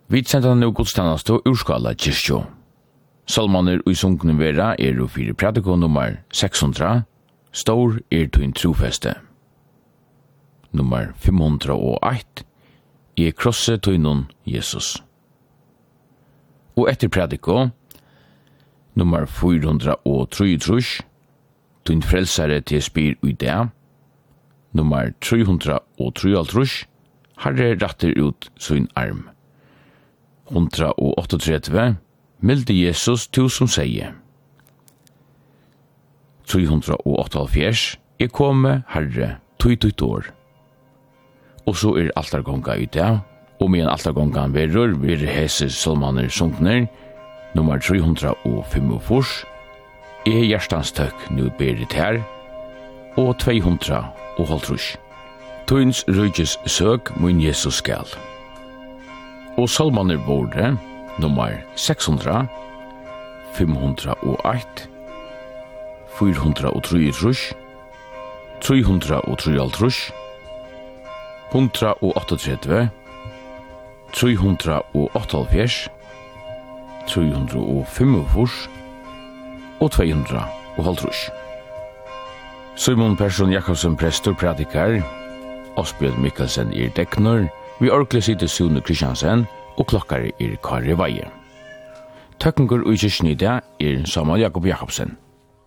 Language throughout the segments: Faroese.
Vi sender nu godstannast og urskala kyrkjo. Salmaner og sungne vera og fyrir pratiko nummer 600, stor tuin trofeste. Nummer 508, krosse tuinon Jesus. Og etter pratiko, nummer 433, tuin frelsare til spyr uidea. Nummer 333, Herre ratter ut sin arm. 138, milde Jesus til som sier. 378, komme Herre, tøyt år. Og så altargonga ut det, og med en altargonga verur, hese salmaner sunkner, nummer 305, hjertans tøkk nu berit her, og 200. Tøyns røyges søk mun Jesus skal. Og salmaner våre, nummer 600, 501, 433, 333, 138, 378, 305 og 200. Simon Persson Jakobsen prestor pratikar, Asbjørn Mikkelsen deknor, vi orkle sitte Sune Kristiansen, og klokkar Kari Veie. Tøkkengur og kyrkjen i det Samuel Jakob Jakobsen.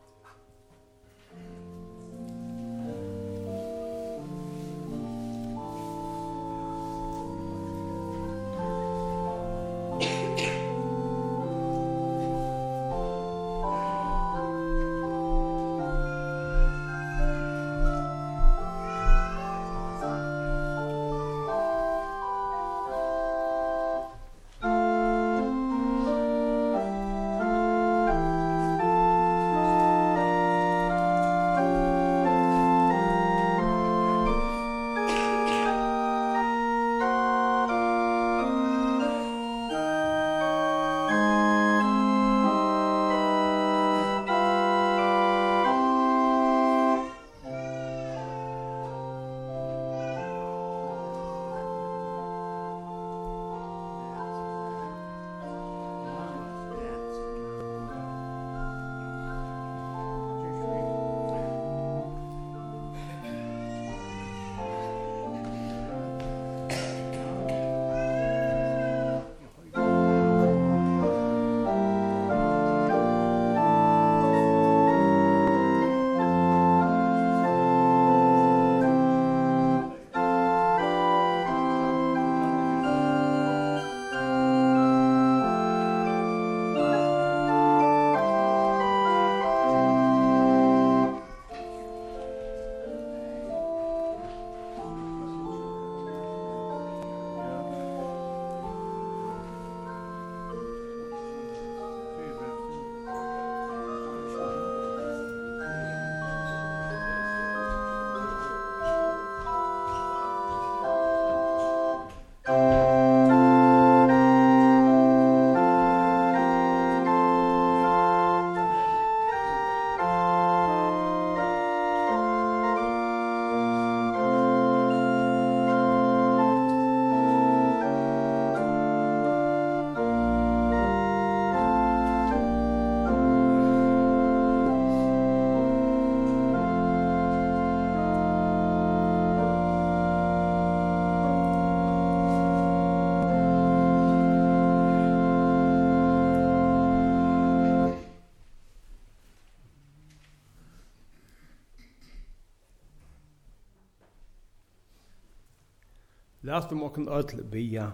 Lat okken öll bia.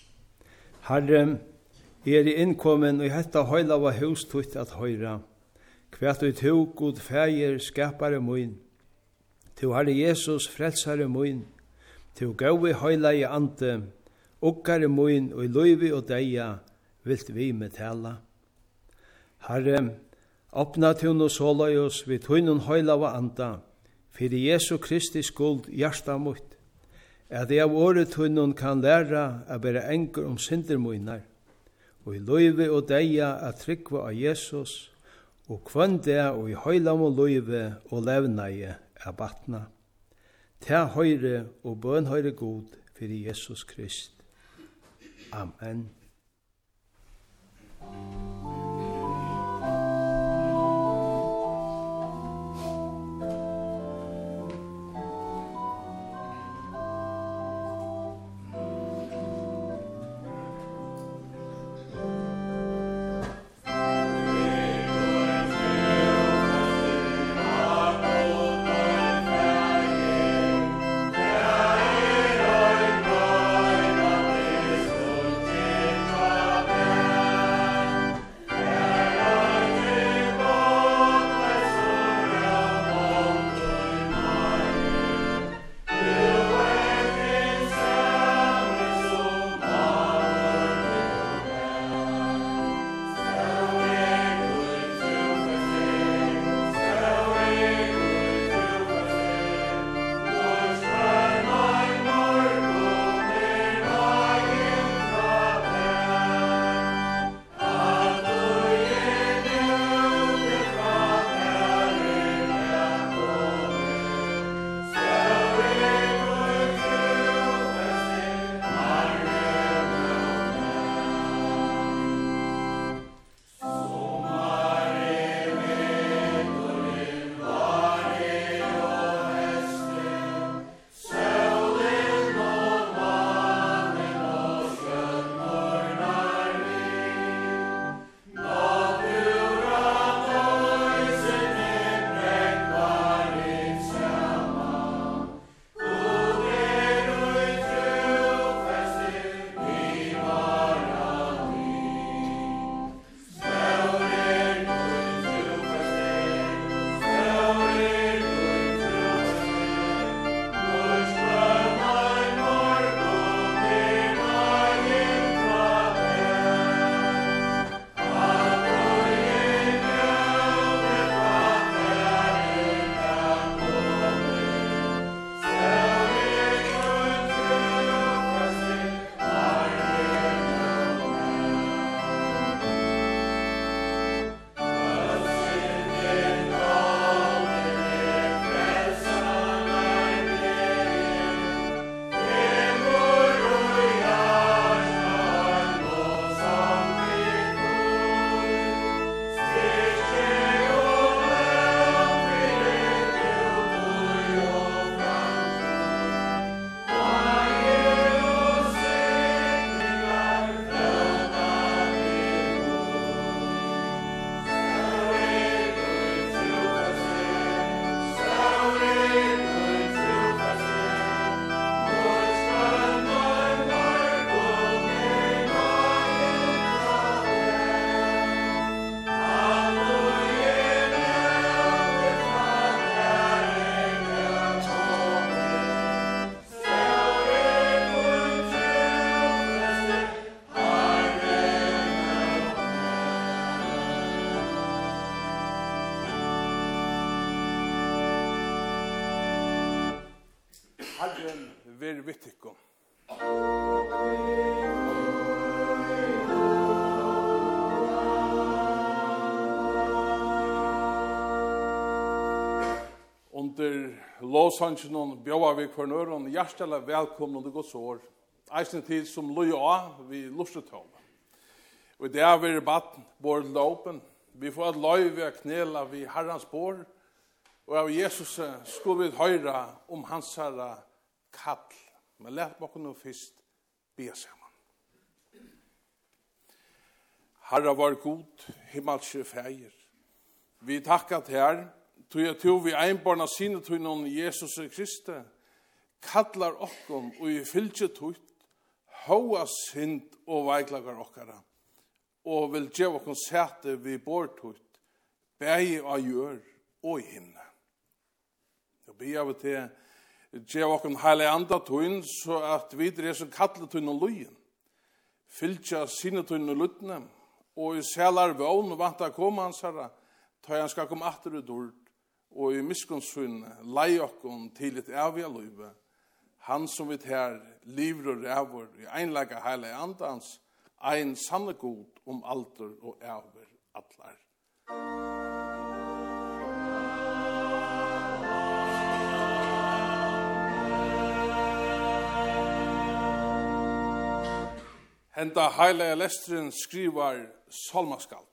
Herre, innkommen og hetta høylava hus tutt at høyra. Kvært ut to, god fægir, skapare mun. To Herre Jesus, frelsare mun. To gaui høyla i ante, okkare mun og i løyvi og deia, vilt vi med tala. Herre, åpna tun og såløyos vid tunnun høylava anda, fyrir Jesu Kristi skuld hjärsta mot. At jeg av året tunnun kan læra a bera engur syndermunar, og i løyve og deia a tryggva av Jesus, og kvønde og i høylam og løyve og levnaie a batna. Ta høyre og bøn høyre god fyrir Jesus Krist. Amen. Herren ver vittikum. Under lovsangen og bjøver vi for nøren, hjertelig velkommen under Guds år. Eisen tid som løy av vi lustetål. Og det er vi baden, vår låpen. Vi får et løy ved å knela vi Herrens bor. Og av Jesus skulle vi høre om hans herre kall. Men let meg nå først be sammen. Herre var god, himmelske feir. Vi takker til her, tog jeg til vi einbarna sine tog noen Jesus Kristi, kallar okkom og i fylgje tog, hoa synd og veiklagar okkara, og vil gjøre okkom sete vi bor tog, bægi av gjør og i himne. Jeg ber av til gjøre okkom heile anda tog, så at vi er som kallar tog noen løyen, fylgje sine tog noen luttene, og i selar vån og vant å komme hans herre, ta han skal komme atter ut ord, og i miskunnsfunne lei okkom til et evige løyve, han som vi her livr og rævor i einlega heile andans, ein sanne god om alter og æver atlar. enda heilige lesteren skriver salmaskald.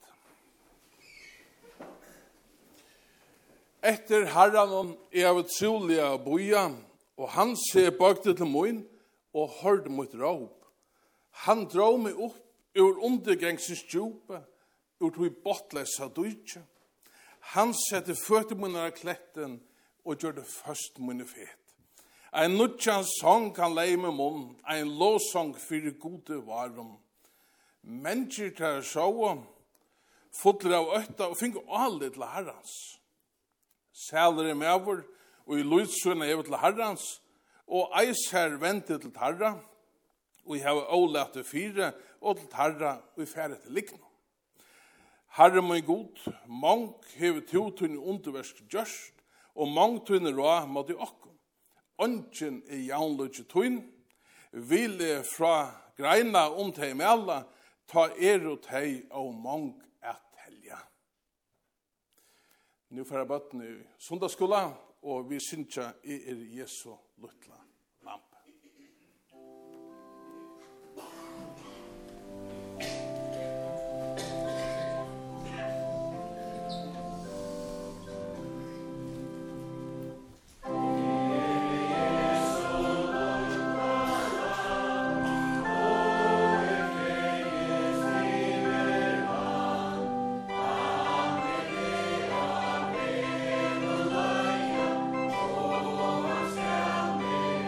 Etter herran er av trolige boja, og han ser bøkte til moin, og hørte mot råp. Han drar meg opp ur undergangsens djupe, ur tog botlesa dujtje. Han setter føtter munner av kletten, og gjør det først munner fet. Ein nutjan sång kan leie med munn, ein lovsång fyrir gode varum. Mennesker til sjåa, fotler av øtta, og finner alle til herrans. Sæler med over, og i lydsønne er til herrans, og eis her venter til herra, og jeg har ålet til fire, og til herra, og i færre til likna. Herre må god, mange hever tøyne underversk gjørst, og mange tøyne råd måtte okkom. Ønsken er jaunløyde tøyne, ville fra greina teg med alla, ta og teg og mange et helja. Nu får jeg bøtten i sundagsskola, og vi synes jeg Jesu luttla lampe. Amen.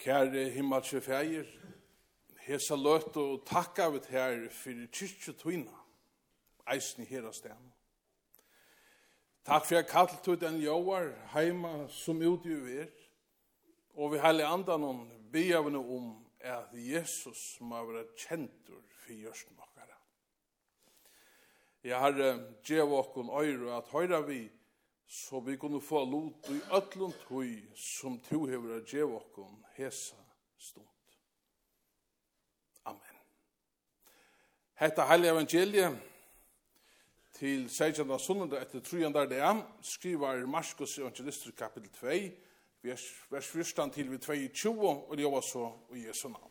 Kære himmelske feir, hesa løt og takka vi her for kyrkjetøyna, eisen her av stedet. Takk for jeg kallt ut den jøvar heima som utgiver, og vi heilig andan begjavene at Jesus må være kjentur for gjørsten okkara. Jeg har gjev okkon øyre at høyra vi, så vi kunne få lot i ötlund tøy som to hever gjev okkon hesa stund. Amen. Hetta heilig evangeliet til 16. sunnende etter 3. dag skriver Markus evangelister kapitel 2, vers 1 til vi 22, og det var så i Jesu navn.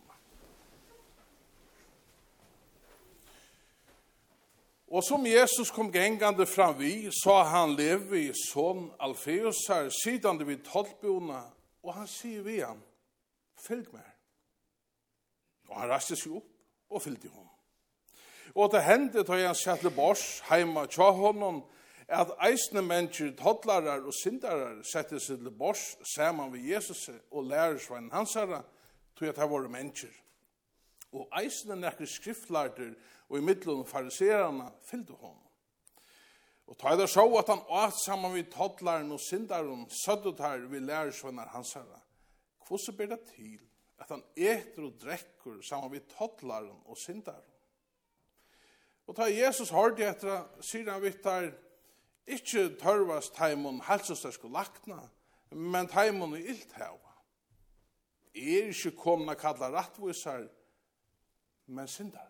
Og som Jesus kom gengande fram vi, så han Levi, son Alfeus her, sidande vid 12-bjona, og han sier vi han, fylg meg. Og han raste seg opp og fylgde hon. Og det hendte da han satt til bors, heima tja honom, at eisne mennesker, toddlarar og syndarar sette seg til bors saman ved Jesus og lærersveien hans herre, tog at det var mennesker. Og eisne nekker skriftlarter og i middelen fariserene fyllde hon. Og ta det så at han åt saman ved toddlaren og syndaren, søddet her ved lærersveien hans herre. Hvordan ber det til at han eter og drekker saman ved toddlaren og syndaren? Og ta Jesus hørte etter, sier han vidt der, ikke tørvast taimon helsestarsk og lakna, men taimon i ilthava. Ikke komna kalla rattvisar, men syndarar.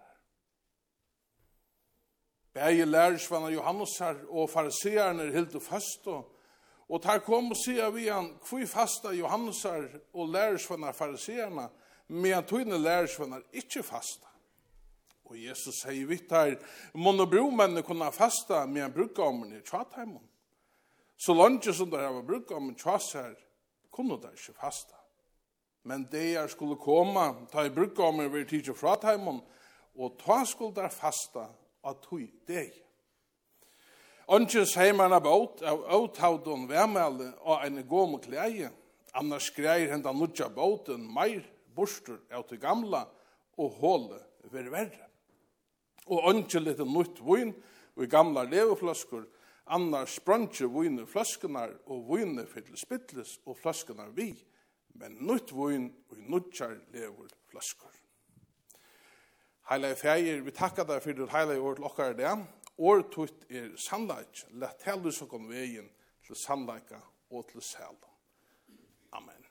Begge lærersvannar Johannesar og fariseerne hildu fast, og tar kom og sier vi han, hvor fasta Johannesar og lærersvannar fariseerne, men tøyne lærersvannar ikke fasta. Og Jesus sier vidt her, mån og bromennene kunne fasta, men brukkommerne i tjataimon. Så langt som der var brukkommerne tjasar, kunne der ikke fasta. Men det skulle komme, ta i brukkommerne ved tidsi frataimon, og ta skulle der fasta, at tog deg. Ønskjens heimarna båt av avtaudon værmelde og en gåm og kleie, annars greier henda nudja båten meir borster av til gamla og håle ver verre. Og ønskje litt nytt vin og i gamla leveflasker, annars bransje vin i flaskenar og vin fyll spittles og flaskenar vi, men nytt vin og i nudjar leveflasker. Heilige feir, vi takkar deg for det heilige år til okkar det. År tutt sannleik. Lett heldig som kom veien til sannleika og til sæl. Amen.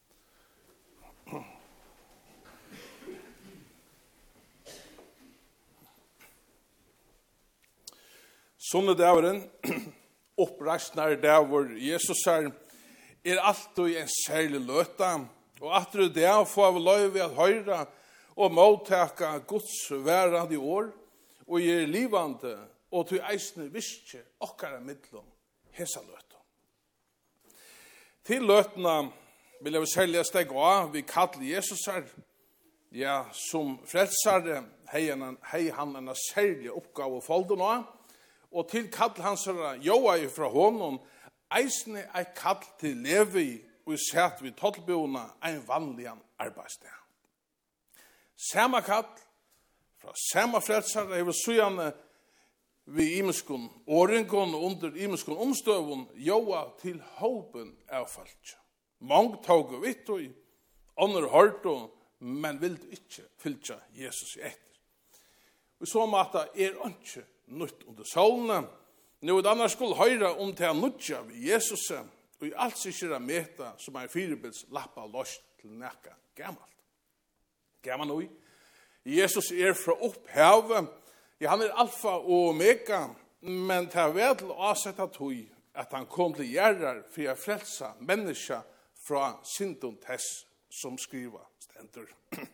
Sånne dæveren, oppreisner dæver Jesus er alltid en særlig løta, og at det der får vi løy ved at høyre og mottaka Guds værande år, og livande, og til eisne viske okkara midlom hesa løtta. Til løtna vil jeg særlig steg av, vi kallar Jesus her, ja, som frelsare, hei han en særlig oppgave og folden av, og til kall hans herra, joa ifra honom, eisne er kall til levi, og sett vi tollbjona ein vanligan arbeidsdag. Samma kall, fra samma frelsare, hever sujane vi imeskun åringon under imeskun omstøvun, joa til håpen av falsk. Mång tog og vitt og ånder hørt men vil ikke fylja Jesus i etter. Og så måte ikke nytt under solene. Nå annars skulle høyre til nutja ved Jesus, og i alt sikkert meta som firebils lappa lost til nekka gammalt. Gammal nu. Jesus fra opphavet. Ja, han alfa og omega, men det er til å sette tog at han kom til gjerrar for å frelsa menneska fra synden tess som skriva stendur.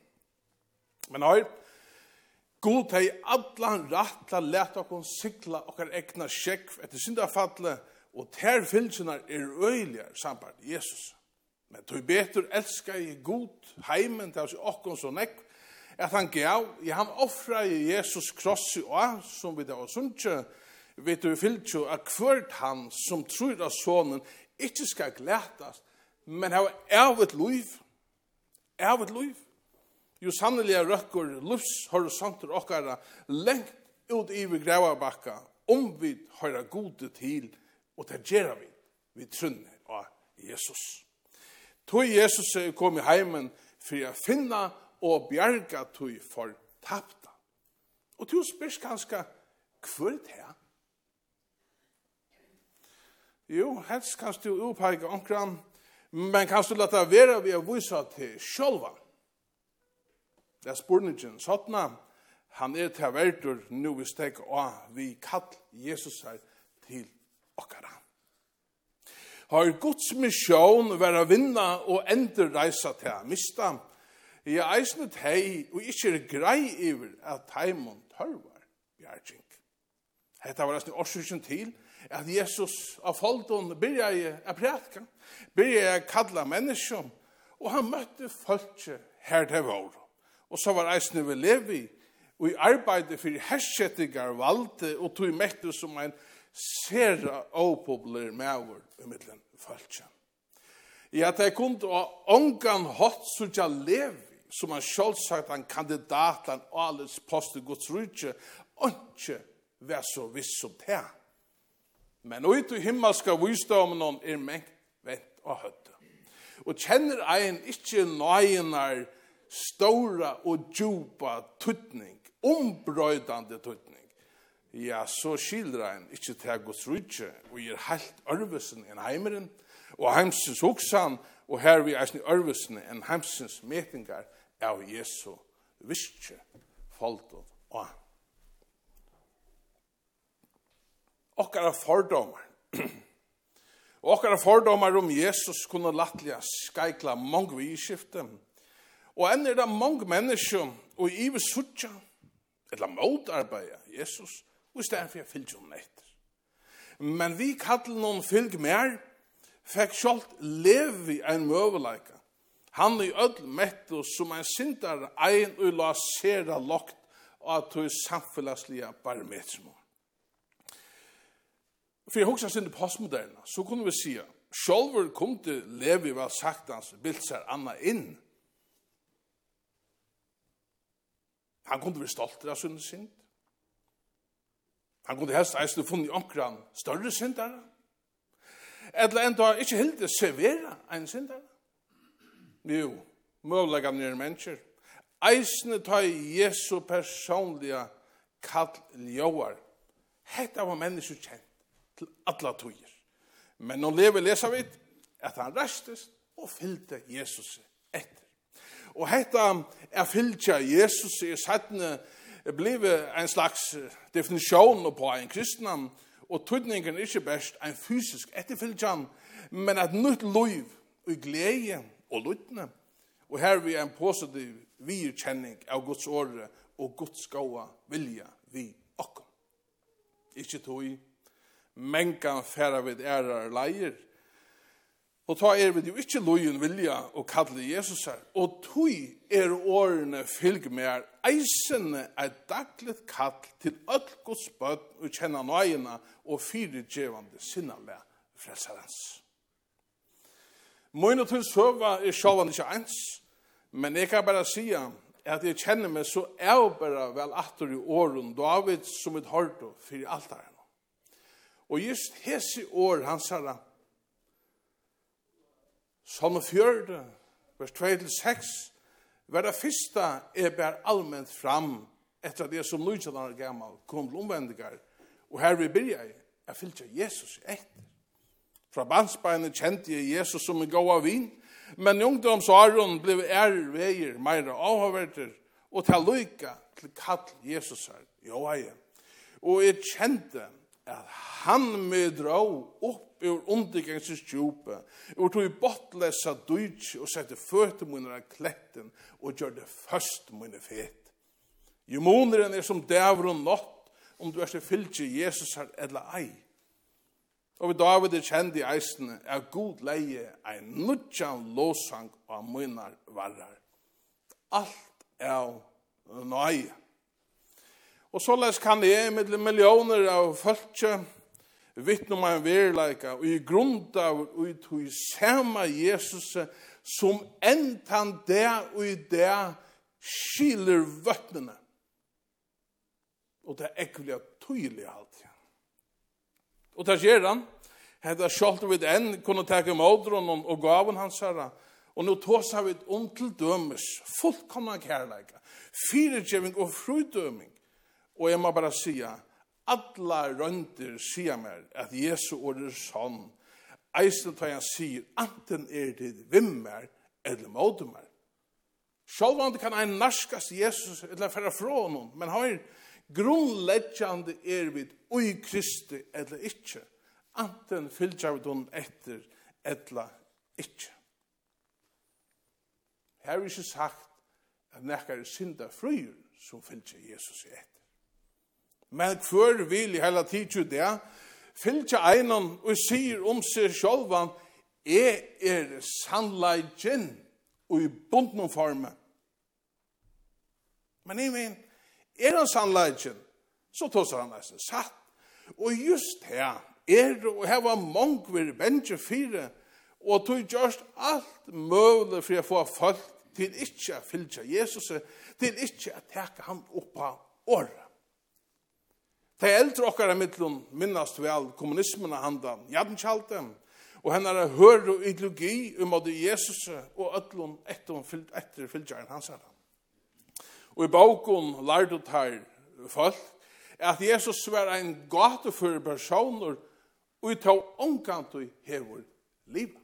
Men høy, God har allan rett til å lete oss sikla okkar egna sjekv etter syndafallet, og ter fylsene øyliga samband Jesus. Men tog betur elskar i god heimen til oss okkon så nekv, at han gav, han offra i Jesus krossi og som vi da var sunnkje, vet du fylkje at hvert han som tror av sonen ikke skal glætas, men har av et liv, av et liv. Jo sannelig røkker livshorisonter okkara lengt ut i vi grævarbakka vi høyra gode til og det gjør vi trunne av Jesus. Tog Jesus kom i heimen for å finne og bjerga tog for tapta. Og tog spørs ganske hvor det er. Jo, helst kan du opphage omkran, men kan du lade være ved å vise til sjølva. Det er spurningen sånn, han til verdur nu vi stekker av vi kall Jesus her til okkara. Har Guds mission være å vinne og endre reisa til å miste. Jeg eisne teg og ikke grei iver at teimon tørvar bjergjeng. Hetta var nesten årsøkken til at Jesus av folden begynte å prætka, begynte å kalla mennesker, og han møtte folket her til vår. Og så var eisne ved Levi, og i arbeidet for hersettigar valgte, og tog mekte som en sera opopulær maver i middelen folket. Ja, det kunne ångan hatt sutja Levi, som han selvsagt en kandidat an alles post i Guds rydtje, og ikke vær så viss som det. Men ut i himmelska visdommen mengt vent og høtte. Og kjenner ein ikke nøyenar stora og djupa tuttning, ombrøydande tuttning, ja, så skildrer ein ikke til Guds rydtje, og gir helt ørvesen enn heimeren, og heimsens hoksan, og her vi eisne ørvesen enn heimsens metingar av Jesu viskje, folket og han. Okkara fordomar. Og okkara fordomar Jesus kunne lattelige skeikla mange vidskifte. Og enn det mange mennesker og i besutja, eller motarbeida Jesus, og i stedet for jeg fylgje om etter. Men vi kallar noen fylg mer, fikk sjalt levi en møveleika. Han i ødel metto som en sindar ein og la sera lokt og tog samfellaslige barometrimo. For jeg husker sin postmoderna, så kunne vi si, sjálfur kunne Levi vel sagt hans bilt seg anna inn. Han kunne være stolt av sin synd. Han kunne helst eisne funnet omkran større syndare. Eller enda ikke helt servera en syndare. Jo, møvlega nere mennesker. Eisne ta Jesu personliga kall ljóar. Hetta var mennesker kjent til alla tøyer. Men nå lever lesa vi at han restes og fylte Jesus etter. Og hetta fylgja Jesus sattne blivet en slags definisjon på en kristnan, og tøydningen ikke best en fysisk etterfylgjan, men et nytt liv og glede og lyttne. Og her vi en positiv virkjenning av Guds åre og Guds gåa vilja vi okkom. Ikke tøy, mengan færa vid ærar leier. Og ta vi jo ikke lojen vilja og kalle Jesus her. Og tøy årene fylg med eisene dagligt kall til öll Guds bøtt og kjenna nøyena og fyrirgjevande sinnalega frelsarens. Møyne til søva sjåvan ikke ens, men jeg kan bare sia at jeg kjenner meg så bare vel atter i åren David som et hårdo fyrir altaren. Og just hese år han sa Salme 4, vers 2-6, var det første ber allmänt fram etter at jeg som nøytjadane gammal kom til omvendigar, og her vi byrja jeg fylgja Jesus etter. Fra bandsbeinet kjente jeg Jesus som en gåa vin, men i ungdomsåren ble veier meira avhaverter, og til lykka til kall Jesus her, og jeg kjente at han medra opp ur undergangsens djupe, og tog i bottlesa dujt og sette føtter mine av kletten og gjør det først mine fet. Jo moneren som dæver og nått om du til fylgje Jesus her eller ei. Og vi David kjende i eisene god leie ein nudjan låsang av mine varrar. Alt nøye. Og således kan jeg med millioner av folk vittne om en verleika, og i grunn av og tog samme Jesus som entan der og i der skiler vøttene. Og det er ekkelig tydelig alt. Og det gjør han. Hetta skjolter vi enn kunne ta imot honom og gaven hans herre. Og nå tås har vi til dømes, fullkomna kærleika, firegjeving og frudøming. Og jeg må bare sige, alla rønter sier meg at Jesu ord sånn. Eisen tar han sier, anten det vimmer eller mådummer. Sjálvandi kan ein narskast Jesus eller færa fra honom, men har grunnleggjande vid ui Kristi eller ikkje. Anten fylgjar vi hon etter eller ikkje. Her er ikke sagt at nekkar synda fryer som fylgjar Jesus etter. Men hver vil i hele tid til det, fylgjar einan og sier om seg sjálvan, sannleiken og i bunden formen. Men jeg mener, han sannleiken, så tåser han nesten satt. Og just her, og her var mange ved bensje fire, og tog gjørst alt mulig for å få folk til ikke å fylgja Jesus, til ikke å teke ham opp av året. De eldre okkar er mittlun minnast vel kommunismen av handan, Jadenkjalten, og henne er hør og ideologi det Jesus og ødlun etter fylgjaren hans herre. Og i boken lærte her folk at Jesus var en gatefull personer og i tog omkant og hever livet.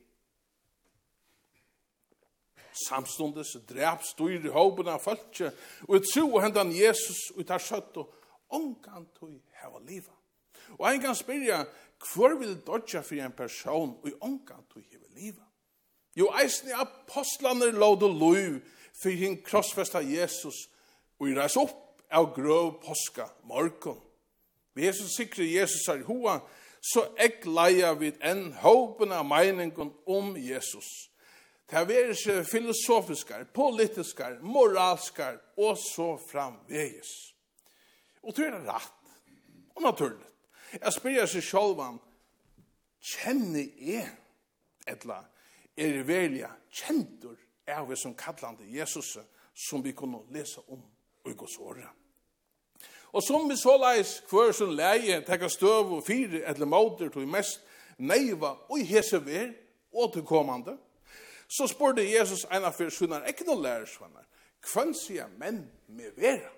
Samstundes drep styr i håpen av folk og i tro hendan Jesus og tar søtt og omkant og hever livet. Og en kan spørre, hvor vil dodja for en person og omkant og hever livet? Jo, eisen i apostlene låd og lov for hin krossfesta Jesus og i reis opp av grøv påska morgon. Vi Jesus sikre Jesus er i hoa, så ek leia vid en håpen av meningen om Jesus. Det er ikke filosofiskar, politiskar, moralskar og så framveges. Og det er rett og naturligt. Jeg spør seg sjálvan, kjenner jeg etla velja kjentur av vi som kallande Jesus som vi kunne lese om og i Guds året. Og som vi så leis hver som leie tekka støv og fire eller måter til mest neiva og i hesever og til kommande, så spurte Jesus en av fyrir sunnar ikke noen lærersvannar, hvem sier menn med vera?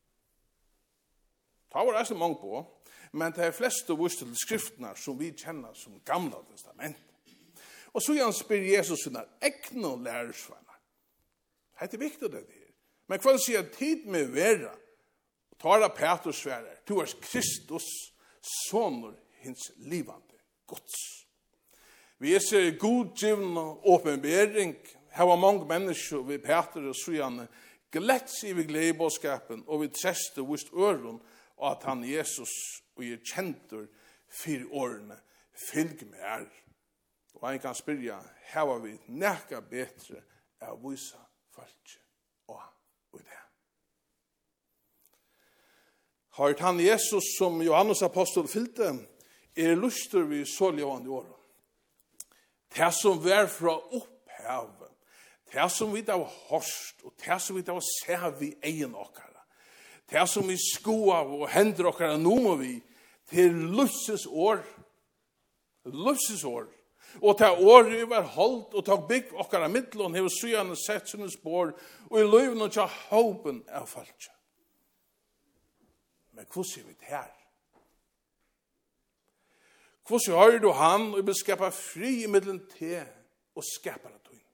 Det var det mange på, men det er fleste vurs til skriftene som vi kjenner som gamla testament. Og så han spyr Jesus sunnar ikke noen lærersvannar. Det er viktig det her. Men hvem sier tid med vera? Tara Petrus sværer, du er Kristus, sonur hins livande Guds. Vi ser godgivende åpenbering. Her var mange mennesker ved Petrus og Sujane gletts i gledebåskapen og vi treste vist øren og at han Jesus og er kjentur 4 årene fylg med er. Og han kan spyrja, her var vi nekka betre av visa folk og det. Har han Jesus som Johannes apostol fylte, lustur vi såljående åren. Det som var fra opphavet, det som vi har hørst, og det som vi har sett vi egen okkara, det som vi skoar og hender okkara nå må vi, til løses år, og til år vi var holdt, og til bygg okkara midtlån, hever syane sett sine spår, og i løyven og til håpen av falskje. Men hva sier vi det her? Hvordan har du han og vil skapa fri i middelen til og skapa det tog?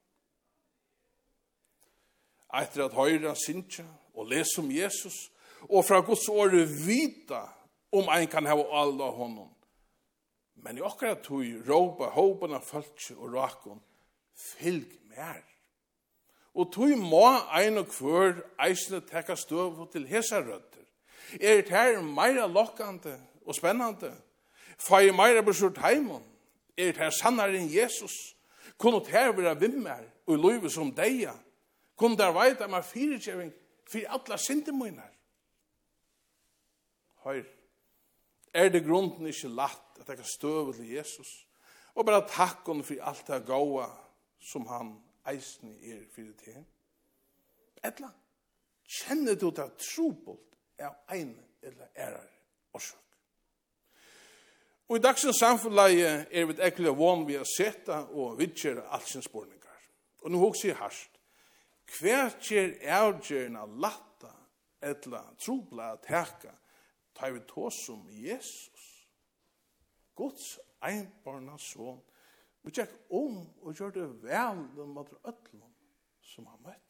Etter at høyre sinja og lese om Jesus og fra Guds året vita om ein kan ha alle av honom. Men i akkurat tog råpa håpen av falskje og rakon fylg mer. Og tog må ein og hver eisne tekka støv til hesa røtter. Det her meira lokkande og spennande? Får jeg meira besurt heimon? Det her sannare enn Jesus? Kunne det her være vimmer og løyve som deia? Kunne det veit at man fyrirkjeving for alle syndemunner? Hør, det grunden ikke latt at jeg kan støve til Jesus, og bare takk hon for alt det gode som han eisen for det til. Etla, kjenner du det trobult av en eller årsøk? Og i dagsens samfunnet vi ekkert vann vi har sett og vidtjere alt sin spurningar. Og nå hos jeg harst, hver kjer avgjørende latta etla trobla teka tar vi tås om Jesus. Guds einbarna son. Vi tjekk og gjør det vel mot øtlom som han møtt.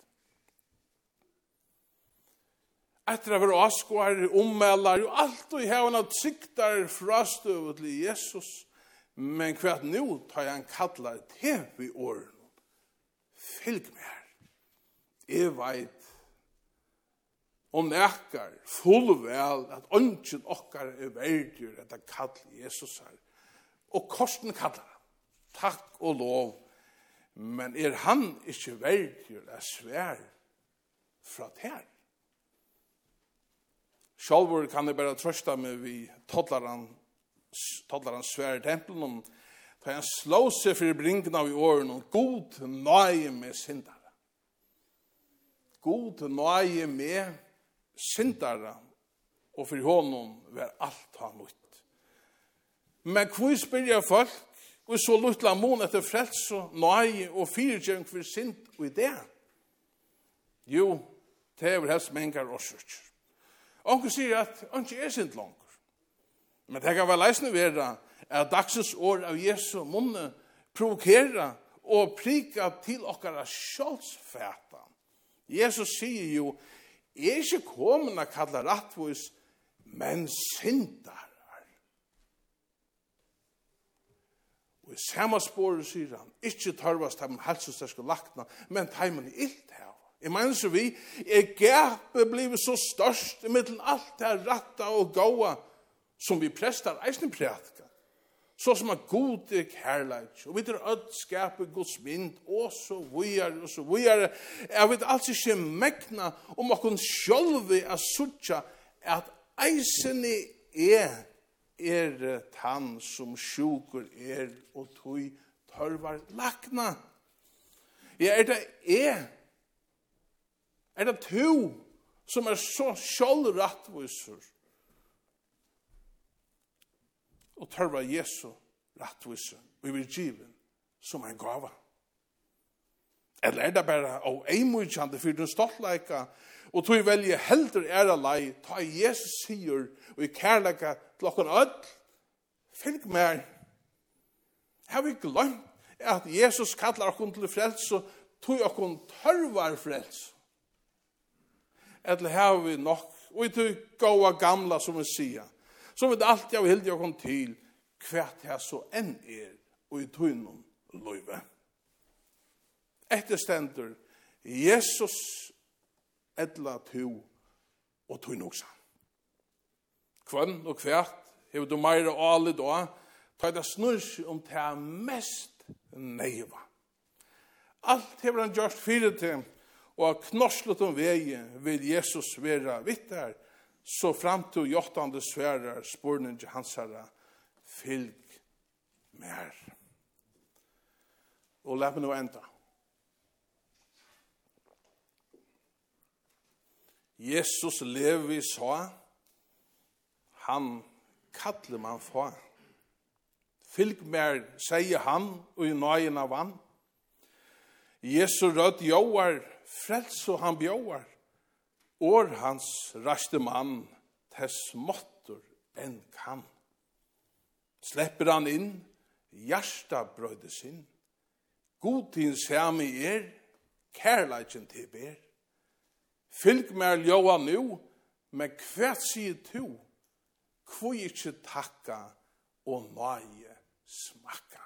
Etter å være avskåret, ommelder, og alt og i hevene tryggter frastøvet til Jesus. Men hva nå tar jeg en kattler til vi årene. Fylg med her. Jeg vet om nekker fullvel at ønsken okker verdig at jeg kattler Jesus her. Og korsen kattler han. Takk og lov. Men han ikke verdig at svær fra her? Sjálvur kan jeg bare trøsta meg vi toddlaran svær i tempelen da han slå seg for brinken av i åren og god nøye med syndere. God nøye med syndere og for honom var alt han ut. Men hvor spør jeg folk og så luttla mån etter frels og nøye og fyrirgjøring for synd og i det? Jo, det er helst mengar og søkker. Onkel sier at han ikke sint langer. Men det kan vel leisende være at dagsens år av Jesu munne provokera og prika til okkara sjálfsfæta. Jesus sier jo, jeg er ikke kommet å kalle rettvis, men syndar. Og i samme sporet sier han, ikke tørvast dem helsesterske lakna, men teimen ilt her. Jeg mener så vi, gapet blir så størst i middelen alt det ratta og gåa som vi prestar eisen prætka. Så som er god i kærleik, og vi tar skapet Guds mynd, og så videre, og så videre. Jeg vet altså ikke megna om akkur sjølve er suttja at eisen tann som sjukur og tøy tørvar lakna. Ja, det Er det to som så sjølvrattviser og tørva Jesu rattviser og vi given som en gava? Eller det bare av eimodkjande for den stoltleika og tog velge helder lei ta Jesus sier og i kærleika til okken ødel fylg med har vi glemt at Jesus kallar okken til frels og tog okken tørvar frels. Eller har vi nok, og vi gåa gamla som vi sier, som vi alltid har hildt oss til, hvert jeg så enn og i tøynom løyve. Etterstender Jesus etla to og tøynoksa. Kvann og hvert, hever du meira og alle da, tar det snurs om det er mest neiva. Alt hever han gjort fyrir til, og av knorslet om veien vil Jesus være vitt der, så fram til 8. sværer spurningen til hans herre, fylg mer. Og la meg nå enda. Jesus lever i så, han kattler man for. Fylg mer, sier han, og i nøyen av han. Jesu rød jøver, frels og han bjøver. År hans raste mann, tess måttor enn kan. Slepper han inn, hjärsta brøydes inn. Godtins hjemme kærleiken til ber. Fylg mer ljøa nu, men hvert sier to, hvor ikke takka og nøye smakka.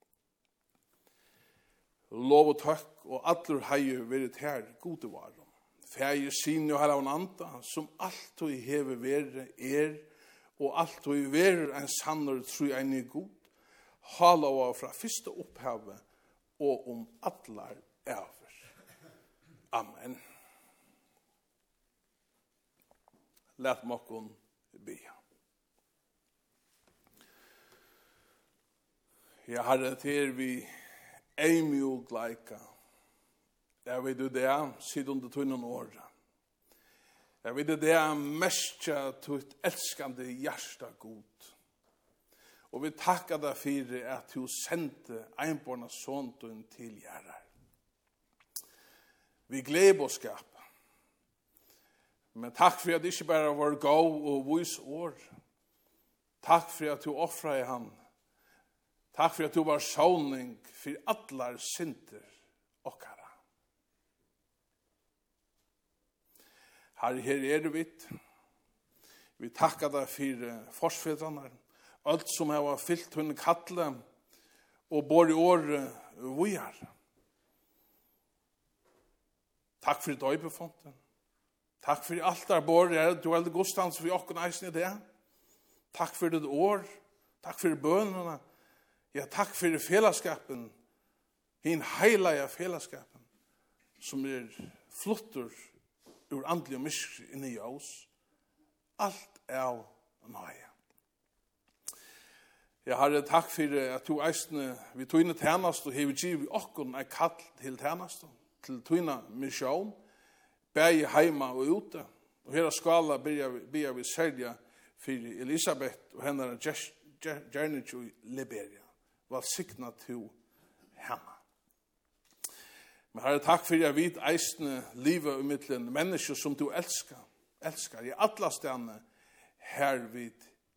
Lov og takk og allur heier vært her gode varum. Fægir sin og her av en anda, som alt og hever vært og alt og vært en sannere tru en i god, halva fra første opphavet og om allar over. Amen. Lät mokkon be. Jeg har det til vi eimjog leika. Jeg vet det, siden under tunnen året. Jeg vet det, mestja tutt elskande hjärsta god. Og vi takkar deg for at du sendte einborna såntun til gjerrar. Vi gled oss skap. Men takk for at det ikke bare var gav og vis år. Takk for at du offra i han. Takk for at du var såning for allar synder okkara. Herre, her det vidt. Vi takkar deg for forsfedrarna. Alt som har fyllt hun kattle og bor i år vujar. Takk for døybefonten. Takk for alt der bor her. Du er det godstans for jokken eisen i det. Takk for ditt år. Takk for bønene. Ja, takk for fellesskapen. Hin heilige fellesskapen. Som flottur ur andlig og mysk inni i oss. Alt av nøye. Jeg har takk for at du eisne vi tøyne tjenest og hever givet okkon er kall til tjenest til tøyne misjon bæg heima og ute og her skala bia vi særlig for Elisabeth og henne gjerne i Liberia var sikna til henne. Men har takk for at vi eisne livet umiddelen mennesker som du elskar i alla stedene her vid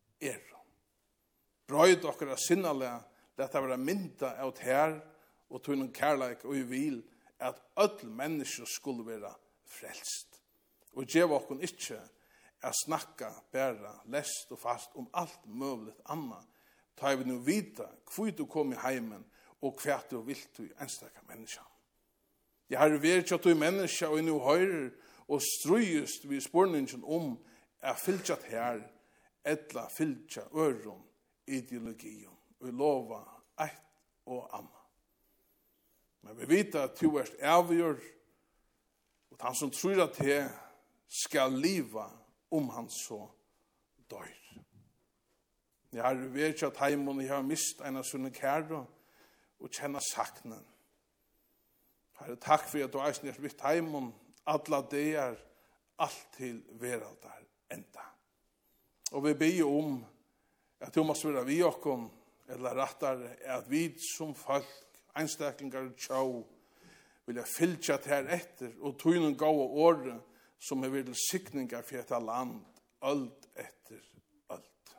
Brøyd okkara sinnalega, dette være mynda av her, og tog noen kærleik og vi vil, at öll mennesker skulle være frelst. Og gjev okkon ikkje er snakka, bæra, lest og fast om alt møvlet anna. Ta vi nu vita hvor du kom i heimen, og hva du vil du enstakka menneska. Jeg har vært at du menneska og nu høyrer, og strøyest vi spurningen om er fyltjat her, etla fyltja øron, ideologien, og lova eitt og anna. Men vi vet at du er avgjør, og han som tror at det skal liva han så dør. Jeg har vært at heimen, jeg har mist en av sånne kære, og kjenner saknen. Herre, takk for at du er snitt vidt heimen, alla det alt til vera der enda. Og vi ber om at du måste være vi okkom, eller rettare, at vi som folk, einstaklingar og tjau, vilja fylja til her etter, og tøynen gav og åre, som er vil sikningar for etta land, alt etter alt.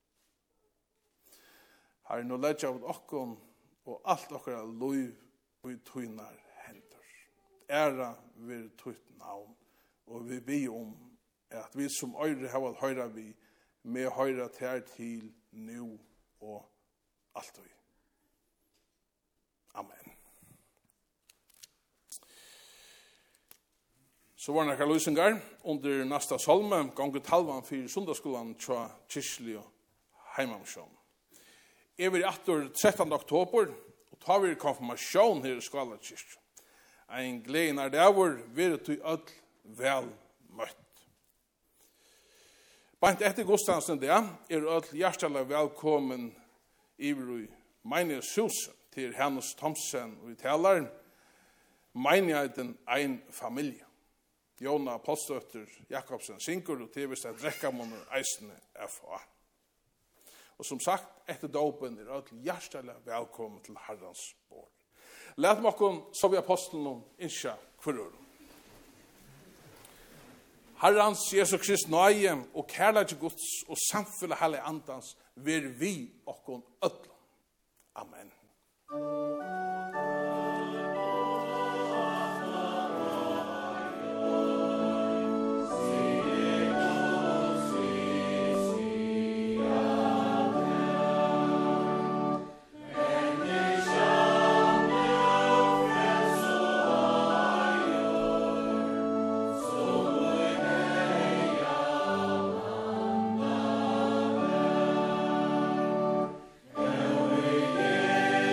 Her nå ledja av okkom, og alt okkara loiv, og i tøynar hendur. Æra vir tøyt navn, og vi ber om at vi som øyre har høyra vi, med høyra til nu og alt. Amen. Så var det løsninger under næsta salme, ganget halvan for sundagsskolen til Kirsli og Heimamsjøen. Jeg vil etter 13. oktober, og tar vi konfirmasjon her i Skala Kirsli. En gleden er det hvor vi til alt vel møtt. Bant etter godstansen det alt hjertelig velkommen i Meinighets hus til Hannes Thomsen og i taleren Meinigheten ein familie. Jona Apostøtter Jakobsen Sinkur og TV-stedet Drekkamåner Eisene F.A. Og som sagt, etter dåpen alt hjertelig velkommen til Herrens bord. Læt mokken, så vi apostelen innskja kvarøren. Herrans Jesus Krist nøye og kærlighet til Guds og samfunnet hele andans vil vi okkon ødel. Amen. Yeah.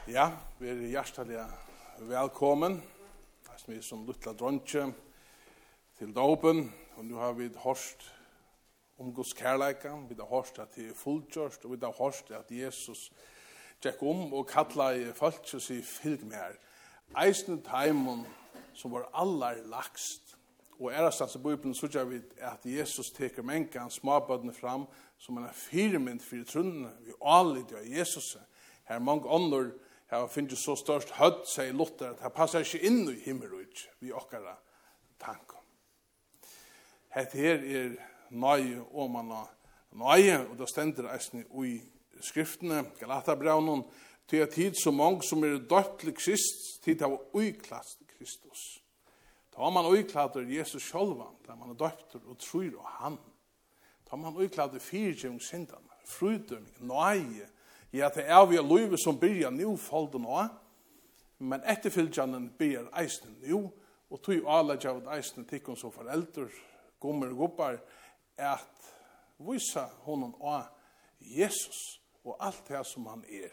Ja, vi hjertelig velkommen. Vi som luttla dronje til dopen, og nu har vi hørt om Guds kærleikan, vi har hørt at det er fullgjørst, og vi har hørt at Jesus gikk og kallet folk til å si fylg med her. Eisne teimen som var allar lakst, og erastans i Bibelen så gjør vi at Jesus teker mengan småbødene fram som en firmynd for trunnene. Vi avlider av Jesus. Her er mange ånder har finnet så størst hødd, sier Luther, at det passer ikke inn i himmelrøy vi okkara tanker. Hette her er nøye og man har nøye, og det stender eisne i skriftene, Galaterbrevnen, til at tid så mange som er døpt til Krist, tid av uiklast Kristus. Da har man uiklader Jesus sjølvan, da man er døpt og tror og han. Da har man uiklader fyrtjeng syndene, frydømning, nøye, ja, det er vi av livet som byrjar nu folden også, men etterfylgjanen byrjar eisne nu, og tog alle av eisne tikkun som foreldre, gommer og gubbar, at visa honom av Jesus og alt det som han er.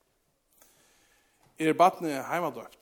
Er batne heimadøpt?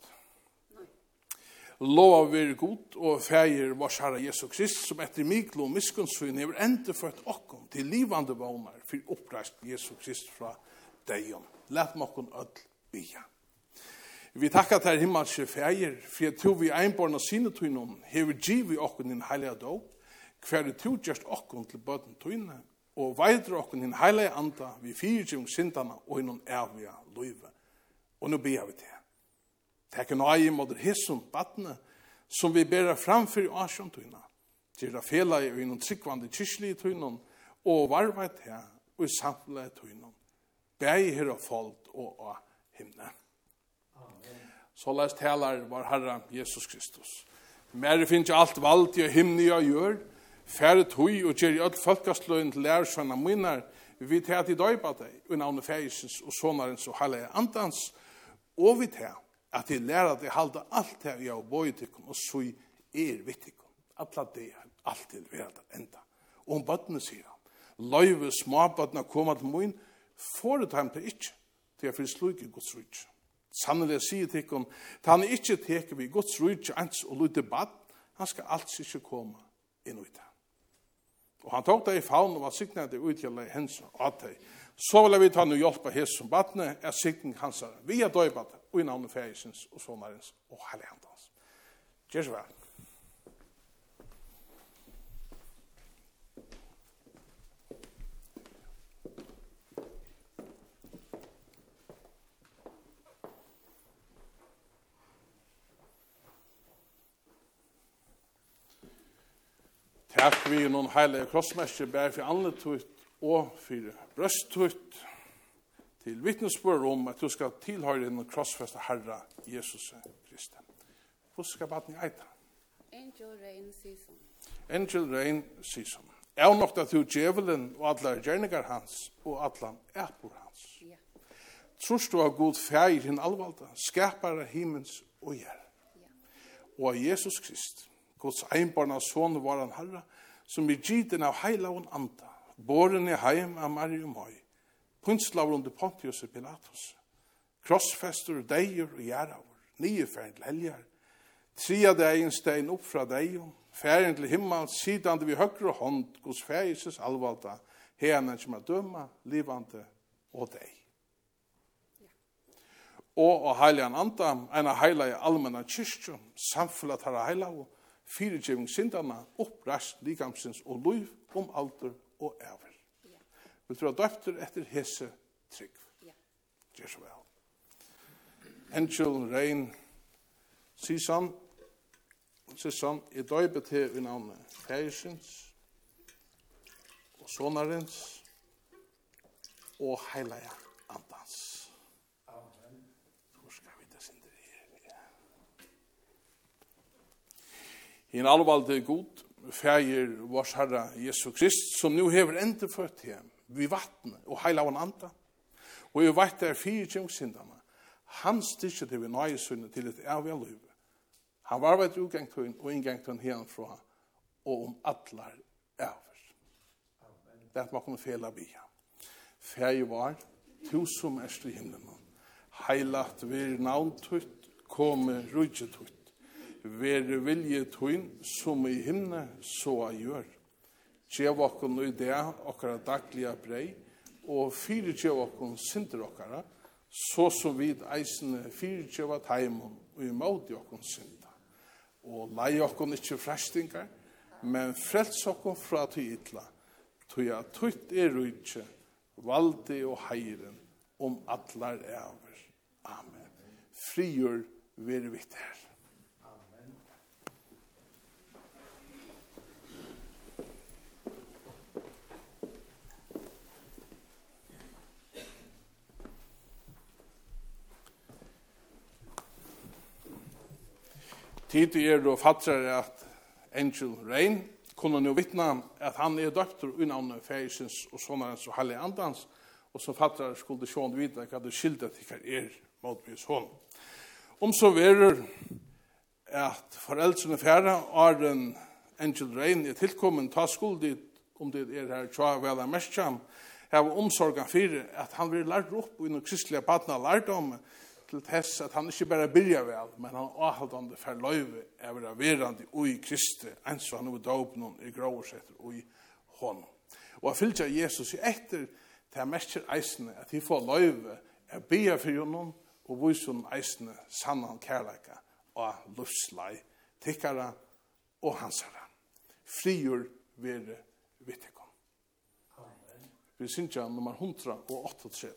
Lova vi god og feir vars Herre Jesus Krist, som etter miklo og miskunnsvinn hever endefødt okkom til livande vågnar for oppreist Jesus Krist fra deion. Lät mokkon öll bia. Vi takkar til himmelske feir, for jeg tror vi einborn av sine tøynon hever givi okkon in heilige dog, hver det tog gjerst okkon til bøten tøyne, og veidre okkon in heilige anda vi fyrtjung syndana og innom evige løyve. Og nå bia vi til. Takk en øye mot hesson badne, som vi bærer framfor i asjontøyna, til det fela i innom tryggvande kyrklige tøynon, og varveit her, og i samtlige tøynon. Bæg her og folk og av himne. Så lest talar var Herre Jesus Kristus. Mer finnes alt valgt i himne og gjør, færre tøy og gjør i alt folkesløyen til lærersvann av minner, vi tar til døypa deg, og navnet fægisens og sånarens og heilige andans, og vi tar at de lærer at de halda alt det vi har bøy til, og så er vittig. Alla det er alltid vært enda. Og om bøttene sier han, løyve småbøttene kommer til min, får det ham til ikke, til jeg fyrir slug i Guds rydde. Sannelig sier til henne, til han ikke teker vi Guds rydde ens og lydde bad, han skal alls ikke komme inn ut det. Og han tok det i favn og var signet det ut til hens og at det. Så vil vi ta noe hjelp av hess som badne, er signing hans her. Vi er døybad, og i navnet fægisens og sånarens og heiligandans. Gjør så vel. Takk vi noen heilige krossmester bær for anletut og for brøsttut til vittnesbord om at du skal tilhøre den krossfeste Herre Jesus Kristi. Hvordan skal baden eita? Angel Rain Season. Angel Rain Season. Er nok at du djevelen og alle gjerninger hans og alle epor hans. Ja. Trus du av god feir hin alvalda, skapare himmens og gjør. Ja. Og av Jesus Krist, Guds einbarna son var han Herre, som er giten av heilaven anda, båren i heim av Marium Høy, punstlaver under Pontius og Pilatus, krossfester, deier og gjerraver, nyefæren til helger, tria deien stein opp fra deion, færen til himmel, sidande vi høyre hånd, Guds færises alvalda, hene som er døma, livande og dei. Og heiligan anda, en av heilige allmenna kyrkjum, samfunnet har heilav, fyrirgeving syndana, opprast likamsins og liv om alder og æver. Ja. Vi tror døpter etter hese trygg. Ja. Gjør så vel. Angel Rain Season, i døybe til i navnet fægisins og sonarens og heilige andans. I en allvaldig god feir vårs Herre Jesus Krist, som nu hever endefødt hjem, vi vattne og heilavan anda, og vi vet der fyrtjengsyndene, han styrke til vi nøyesunne til et evig liv. Han var ved utgangtøyen og inngangtøyen herfra, og om atler over. Det er at man kunne fela bia. Feir var, tu som erst i himmelen, heilat vir navn tutt, komme rujtje tutt. Vere vilje tuin, som i himne, så gjør. Gjev okkon i det, okkara dagliga brei, og fyre gjev okkon synder okkara, så som vid eisene fyre gjev at heimon, og i måte okkon synda. Og lei okkon ikkje frestingar, men frels okkon fra ty ytla, tya tutt rujtje, valde og heiren, atlar æver. Amen. Frigjør vere vitt her. Tid og fattrar at Angel Rain kunne nu vittna at han døptur i navnet Færisens og Sonarens og Hallig Andans, og som fattrar skulle sjån vite hva det skildet til motbys hånd. Så verer at foreldrene færa Arden Angel Rain tilkommen ta skuldet det her tja vel merskjam, har omsorgen for at han vil lært opp i noen kristelige badna lærdom, til tess at han ikke bare byrja vel, men han avhaldande for løyve er verandi ui Kristi, enn så han over dåpen i gråversetter ui hånd. Og jeg fylgja Jesus i etter til mestjer eisene at de får løyve er bya for honom og vysun eisene sannan kærleika og lufslei tikkara og hansara. Frigjør vere vittekon. Vi synes ja nummer 138.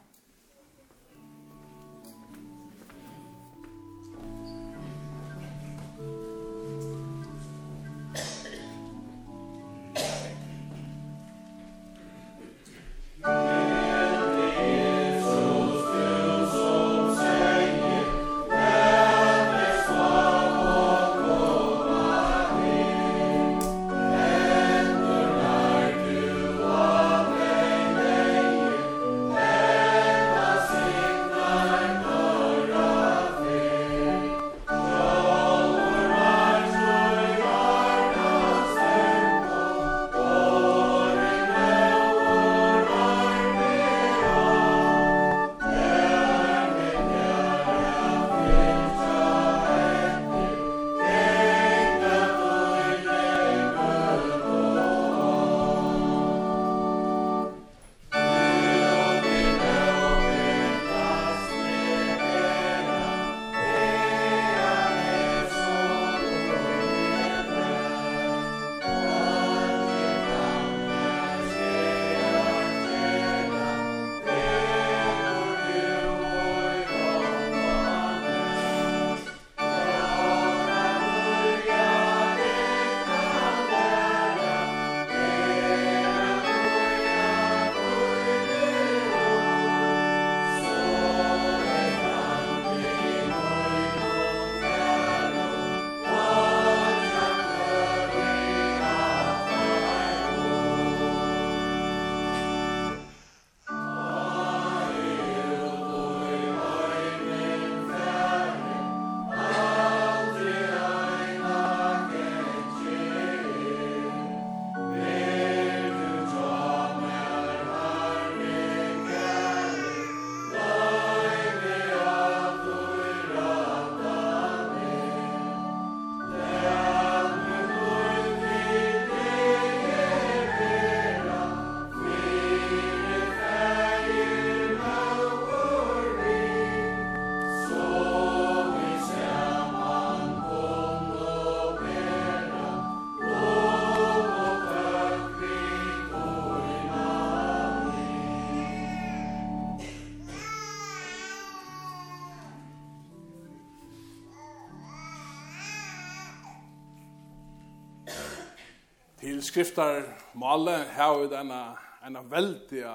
Til skriftar Male har vi en veldig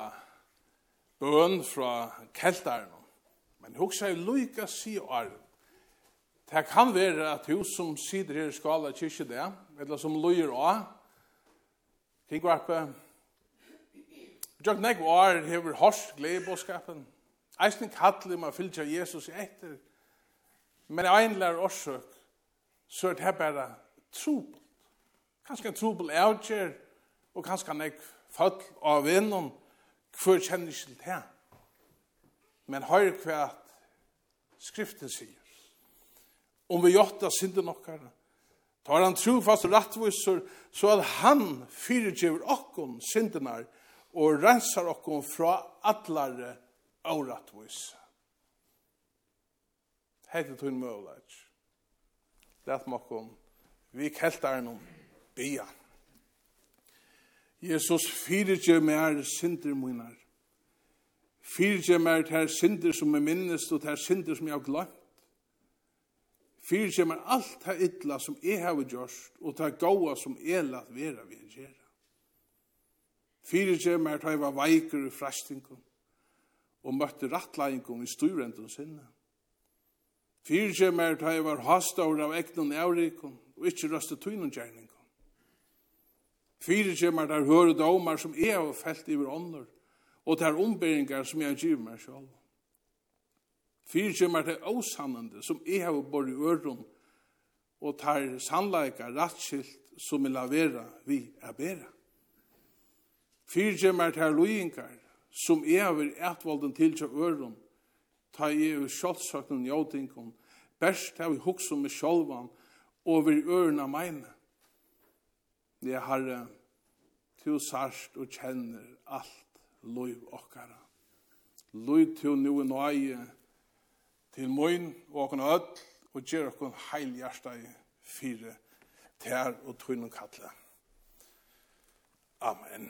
bøn fra keltaren. Men hugsa jeg lykka si arv. Det kan være at du som sitter her i skala kyrkje det, eller som løyer av, kringvarpe, jeg nek var hever horsk gledebåskapen, eisen kattelig med fylgja Jesus etter, men jeg einlar årsøk, så er det bare trobel. Kanskje en trobel avgjør, og kanskje nek fall av vennom, hver kjenner ikke til det. Men høyre hva skriften sier. Om vi gjør synden nokkara, tar han trofast og rettviser, så at han fyrirgiver okkon syndenar og rensar okkon fra allare avrettvis. Hette tog møvleik. Lät mokkon vi keltar noen bia. Jesus fyrirgiver mer synder munar. Fyrirgiver mer ter synder som minnes og ter synder som jeg har glemt. Fyrirgiver mer alt det ytla som jeg har gjort og ter gåa som jeg lat vera vi gjøre. Fyrirgiver mer ter jeg var veiker i frestingen og møtte rattleggingen i styrrenten sinne. Fyrirgiver mer ter jeg var hastaur av egnon avrikon og ikke røste tøynon gjerningen. Fyrirgiver mer ter høyre domar som jeg har felt i ånder og ter omberingar som jeg giver meg selv. Fyrirgiver meg til åsannende som jeg har bort i øron og tar sannleikar rettskilt som jeg la vera vi er bera. Fyrirgiver meg til løyingar som jeg har etvalden til til øron tar jeg i kjølsøknen jordingen best har vi huksom med sjølvan over øren av meine. Jeg har til sarst og kjenner alt løyv okkara. Løyv til noe nøye til moin og okkur öll og gjør okkur heilhjerteg fire tær og tøynum kalle. Amen.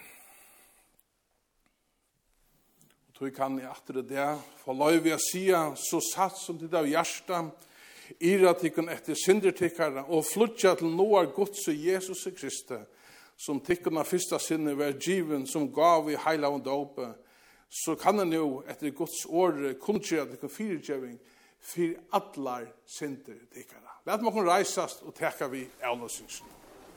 Og tøy kan jeg atter det få lov vi å sia så satt som til av hjärsta iratikken etter syndertikkara og flutja til noe Guds og Jesus Kristi som tikkurna fyrsta sinne var given som gav i heila og dåpe så kan det nå etter Guds åre kunnskjera til fyrirgjeving for allar synder tikkara. Lät meg kun reisast og teka vi avløsningsen.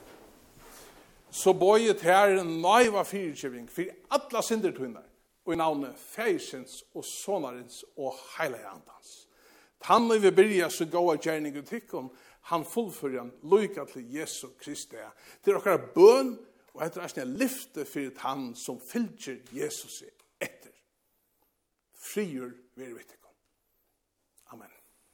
Så bøyet her nøyva fyrirgjeving for alla synder tøynar og i navnet Fæsens og Sonarens og Heilige Andans. Han vil byrja så gåa gjerning og tikkun, han fullfører han lykka til Jesu Kristi. Det okkara bøn og etter er en lyfte for han som fylgjer Jesus etter. Frigjør vi vet ikke. Amen.